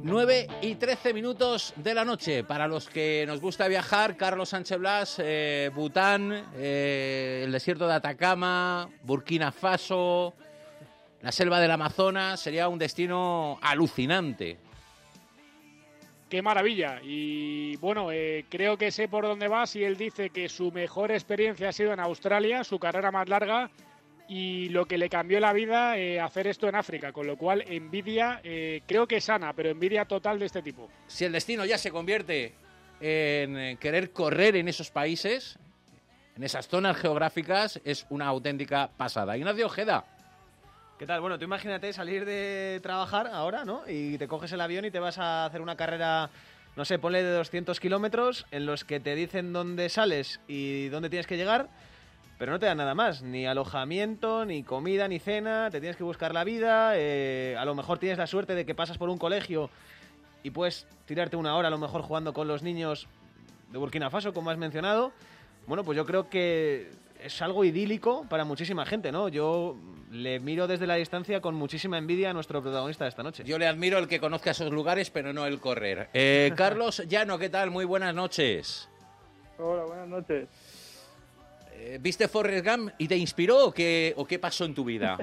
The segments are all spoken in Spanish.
9:13 de la noche. Para los que nos gusta viajar, Carlos Sánchez Blas, Bután, el desierto de Atacama, Burkina Faso, la selva del Amazonas, sería un destino alucinante. ¡Qué maravilla! Y bueno, creo que sé por dónde va si él dice que su mejor experiencia ha sido en Australia, su carrera más larga, y lo que le cambió la vida hacer esto en África, con lo cual envidia, creo que sana, pero envidia total de este tipo. Si el destino ya se convierte en querer correr en esos países, en esas zonas geográficas, es una auténtica pasada. Ignacio Ojeda. ¿Qué tal? Bueno, tú imagínate salir de trabajar ahora, ¿no? Y te coges el avión y te vas a hacer una carrera, no sé, ponle de 200 kilómetros, en los que te dicen dónde sales y dónde tienes que llegar, pero no te dan nada más, ni alojamiento, ni comida, ni cena, te tienes que buscar la vida, a lo mejor tienes la suerte de que pasas por un colegio y puedes tirarte una hora a lo mejor jugando con los niños de Burkina Faso, como has mencionado. Bueno, pues yo creo que es algo idílico para muchísima gente, ¿no? Yo le miro desde la distancia con muchísima envidia a nuestro protagonista de esta noche. Yo le admiro el que conozca esos lugares, pero no el correr. Carlos Llano, ¿qué tal? Muy buenas noches. Hola, buenas noches. ¿Viste Forrest Gump y te inspiró o qué pasó en tu vida?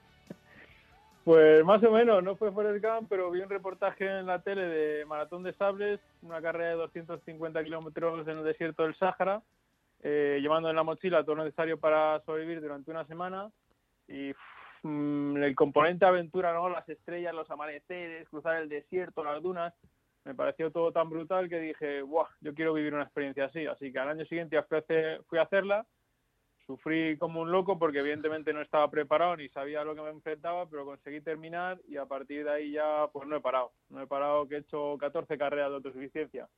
Pues más o menos, no fue Forrest Gump, pero vi un reportaje en la tele de Maratón de Sables, una carrera de 250 kilómetros en el desierto del Sáhara, llevando en la mochila todo lo necesario para sobrevivir durante una semana, y el componente aventura, ¿no? Las estrellas, los amaneceres, cruzar el desierto, las dunas, me pareció todo tan brutal que dije, ¡buah! Yo quiero vivir una experiencia así que al año siguiente ya fui a hacerla. Sufrí como un loco porque evidentemente no estaba preparado ni sabía a lo que me enfrentaba, pero conseguí terminar y a partir de ahí ya pues no he parado, que he hecho 14 carreras de autosuficiencia.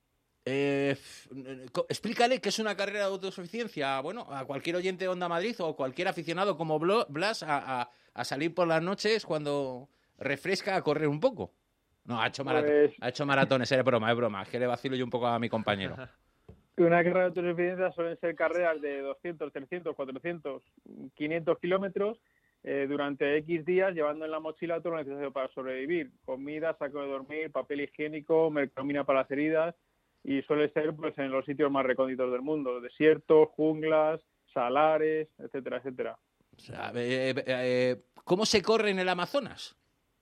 Explícale qué es una carrera de autosuficiencia. Bueno, a cualquier oyente de Onda Madrid o cualquier aficionado como Blas a salir por las noches cuando refresca a correr un poco. No, ha hecho maratones, es broma, es que le vacilo yo un poco a mi compañero. Una carrera de autosuficiencia suelen ser carreras de 200, 300, 400, 500 kilómetros durante X días, llevando en la mochila todo lo necesario para sobrevivir. Comida, saco de dormir, papel higiénico, mercromina para las heridas, y suele ser pues en los sitios más recónditos del mundo, desiertos, junglas, salares, etcétera, etcétera. O sea, ¿cómo se corre en el Amazonas?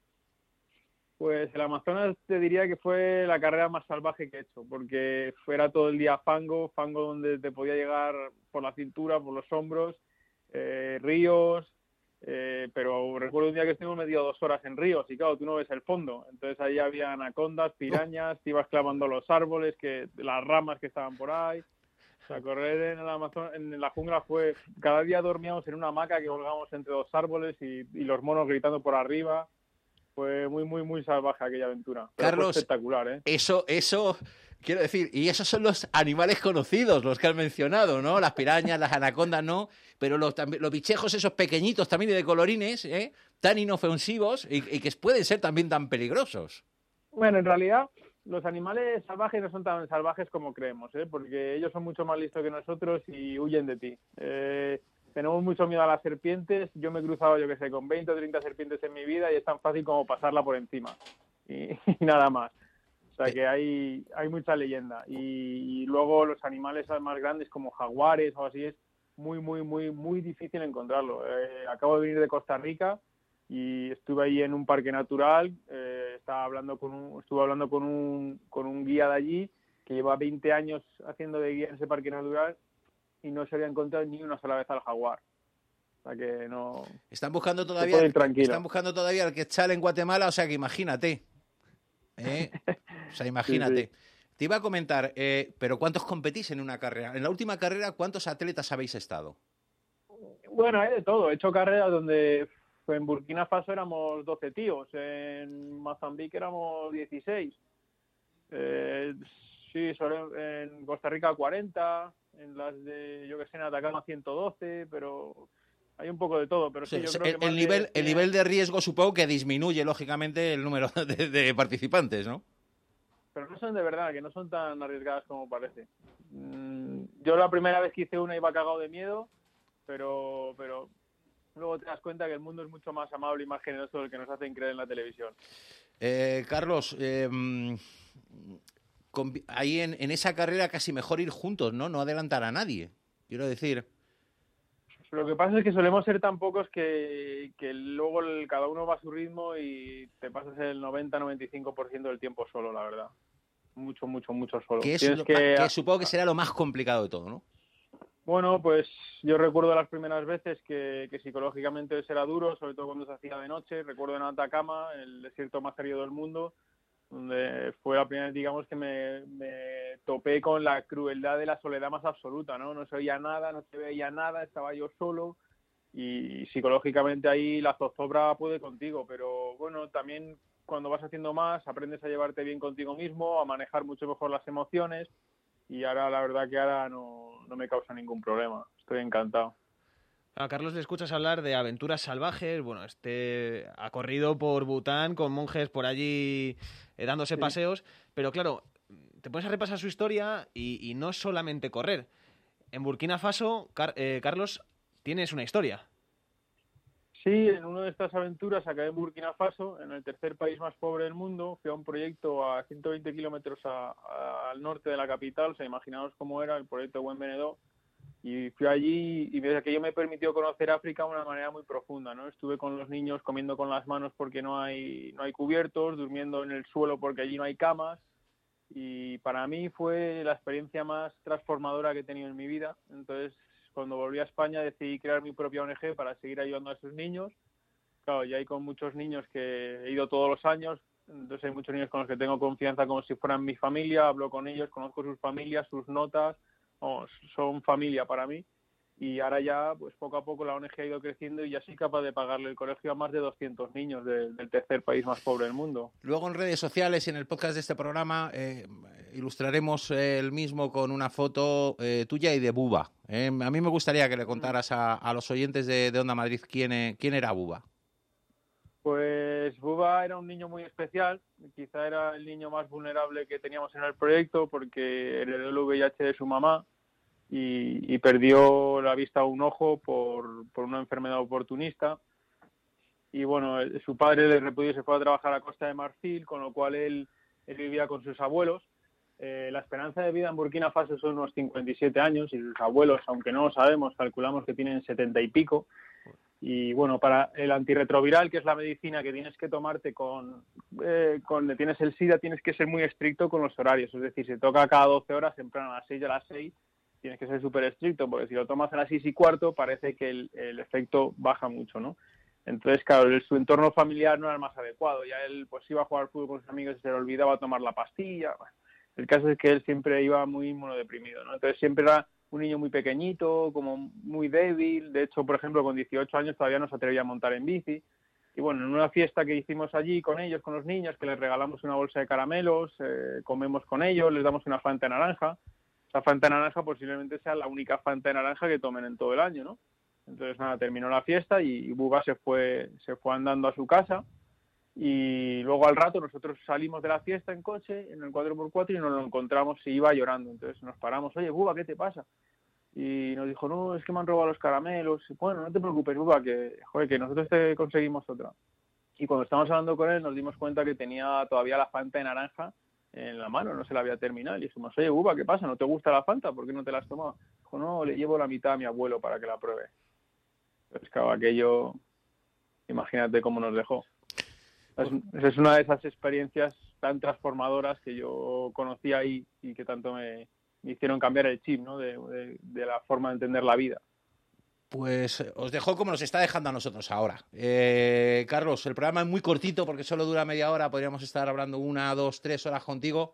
Pues el Amazonas te diría que fue la carrera más salvaje que he hecho, porque fuera todo el día fango donde te podía llegar por la cintura, por los hombros, ríos, pero recuerdo un día que estuvimos medio 2 horas en ríos y claro, tú no ves el fondo, entonces ahí había anacondas, pirañas, te ibas clavando los árboles, las ramas que estaban por ahí. O sea, correr en el Amazonas, en la jungla fue, cada día dormíamos en una hamaca que colgábamos entre 2 árboles y los monos gritando por arriba. Fue muy, muy, muy salvaje aquella aventura. Pero Carlos, fue espectacular, ¿eh? Eso, quiero decir, y esos son los animales conocidos, los que has mencionado, ¿no? Las pirañas, las anacondas, no, pero los bichejos esos pequeñitos también y de colorines, tan inofensivos y que pueden ser también tan peligrosos. Bueno, en realidad los animales salvajes no son tan salvajes como creemos, porque ellos son mucho más listos que nosotros y huyen de ti. Tenemos mucho miedo a las serpientes. Yo me he cruzado, yo que sé, con 20 o 30 serpientes en mi vida y es tan fácil como pasarla por encima. Y nada más. O sea que hay mucha leyenda. Y luego los animales más grandes como jaguares o así es muy, muy, muy, muy difícil encontrarlo. Acabo de venir de Costa Rica y estuve ahí en un parque natural. Estuve hablando con un guía de allí que lleva 20 años haciendo de guía en ese parque natural y no se había encontrado ni una sola vez al jaguar. O sea que no... Están buscando todavía el quetzal en Guatemala, o sea que imagínate. O sea, imagínate. Sí, sí. Te iba a comentar, pero ¿cuántos competís en una carrera? En la última carrera, ¿cuántos atletas habéis estado? Bueno, hay de todo. He hecho carreras donde en Burkina Faso éramos 12 tíos, en Mozambique éramos 16. Sí, en Costa Rica 40, en las de, yo que sé, en Atacama 112, pero hay un poco de todo. Pero sí, yo creo que el nivel de riesgo supongo que disminuye, lógicamente, el número de participantes, ¿no? Pero no son de verdad, que no son tan arriesgadas como parece. Yo la primera vez que hice una iba cagado de miedo, pero luego te das cuenta que el mundo es mucho más amable y más generoso del que nos hacen creer en la televisión. Carlos, ahí en esa carrera casi mejor ir juntos, ¿no? No adelantar a nadie, quiero decir. Lo que pasa es que solemos ser tan pocos que luego cada uno va a su ritmo y te pasas el 90-95% del tiempo solo, la verdad. Mucho solo. Que supongo que será lo más complicado de todo, ¿no? Bueno, pues yo recuerdo las primeras veces que psicológicamente era duro, sobre todo cuando se hacía de noche. Recuerdo en Atacama, en el desierto más árido del mundo, donde fue la primera vez, digamos, que me topé con la crueldad de la soledad más absoluta, ¿no? No se oía nada, no se veía nada, estaba yo solo y psicológicamente ahí la zozobra puede contigo, pero bueno, también cuando vas haciendo más aprendes a llevarte bien contigo mismo, a manejar mucho mejor las emociones y ahora la verdad que ahora no me causa ningún problema, estoy encantado. A Carlos le escuchas hablar de aventuras salvajes, bueno, ha corrido por Bután con monjes por allí dándose paseos, pero claro, te pones a repasar su historia y no solamente correr. En Burkina Faso, Carlos, tienes una historia. Sí, en una de estas aventuras acabé en Burkina Faso, en el tercer país más pobre del mundo. Fui a un proyecto a 120 kilómetros al norte de la capital, o sea, imaginaos cómo era el proyecto Buen Venedor. Y fui allí y desde aquello me permitió conocer África de una manera muy profunda, ¿no? Estuve con los niños comiendo con las manos porque no hay cubiertos, durmiendo en el suelo porque allí no hay camas. Y para mí fue la experiencia más transformadora que he tenido en mi vida. Entonces, cuando volví a España decidí crear mi propia ONG para seguir ayudando a esos niños. Claro, ya hay con muchos niños que he ido todos los años, entonces hay muchos niños con los que tengo confianza como si fueran mi familia, hablo con ellos, conozco sus familias, sus notas, son familia para mí. Y ahora ya, pues poco a poco la ONG ha ido creciendo y ya soy capaz de pagarle el colegio a más de 200 niños del tercer país más pobre del mundo. Luego en redes sociales y en el podcast de este programa ilustraremos el mismo con una foto tuya y de Buba. A mí me gustaría que le contaras a los oyentes de Onda Madrid quién era Buba. Pues Buba era un niño muy especial, quizá era el niño más vulnerable que teníamos en el proyecto porque heredó el VIH de su mamá y perdió la vista a un ojo por una enfermedad oportunista. Y bueno, su padre de repudio se fue a trabajar a Costa de Marfil, con lo cual él vivía con sus abuelos. La esperanza de vida en Burkina Faso son unos 57 años y sus abuelos, aunque no lo sabemos, calculamos que tienen 70 y pico. Y bueno, para el antirretroviral, que es la medicina que tienes que tomarte cuando tienes el SIDA, tienes que ser muy estricto con los horarios. Es decir, si toca cada 12 horas, en plan a las 6 a las 6, tienes que ser súper estricto, porque si lo tomas a las 6:15, parece que el efecto baja mucho, ¿no? Entonces, claro, su entorno familiar no era el más adecuado. Ya él pues iba a jugar fútbol con sus amigos y se le olvidaba tomar la pastilla. Bueno, el caso es que él siempre iba muy inmunodeprimido, ¿no? Entonces siempre era un niño muy pequeñito, como muy débil. De hecho, por ejemplo, con 18 años todavía no se atrevía a montar en bici. Y bueno, en una fiesta que hicimos allí con ellos, con los niños, que les regalamos una bolsa de caramelos, comemos con ellos, les damos una Fanta de naranja. Esa Fanta de naranja posiblemente sea la única Fanta de naranja que tomen en todo el año, ¿no? Entonces, nada, terminó la fiesta y Buba se fue andando a su casa. Y luego al rato nosotros salimos de la fiesta en coche, en el 4x4, y nos lo encontramos y iba llorando. Entonces nos paramos, oye, Buba, ¿qué te pasa? Y nos dijo, no, es que me han robado los caramelos. Y, bueno, no te preocupes, Buba, que nosotros te conseguimos otra. Y cuando estábamos hablando con él nos dimos cuenta que tenía todavía la Fanta de naranja en la mano, no se la había terminado. Y dijimos, oye, Buba, ¿qué pasa? ¿No te gusta la Fanta? ¿Por qué no te la has tomado? Dijo, no, le llevo la mitad a mi abuelo para que la pruebe. Pues claro, aquello, imagínate cómo nos dejó. Es una de esas experiencias tan transformadoras que yo conocí ahí y que tanto me hicieron cambiar el chip, ¿no? de la forma de entender la vida. Pues os dejo como nos está dejando a nosotros ahora. Carlos, el programa es muy cortito porque solo dura media hora. Podríamos estar hablando 1, 2, 3 horas contigo.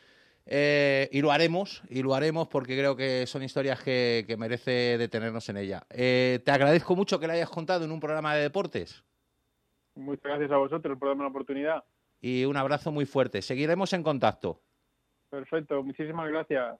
Y lo haremos porque creo que son historias que merece detenernos en ella. Te agradezco mucho que la hayas contado en un programa de deportes. Muchas gracias a vosotros por darme la oportunidad. Y un abrazo muy fuerte. Seguiremos en contacto. Perfecto, muchísimas gracias.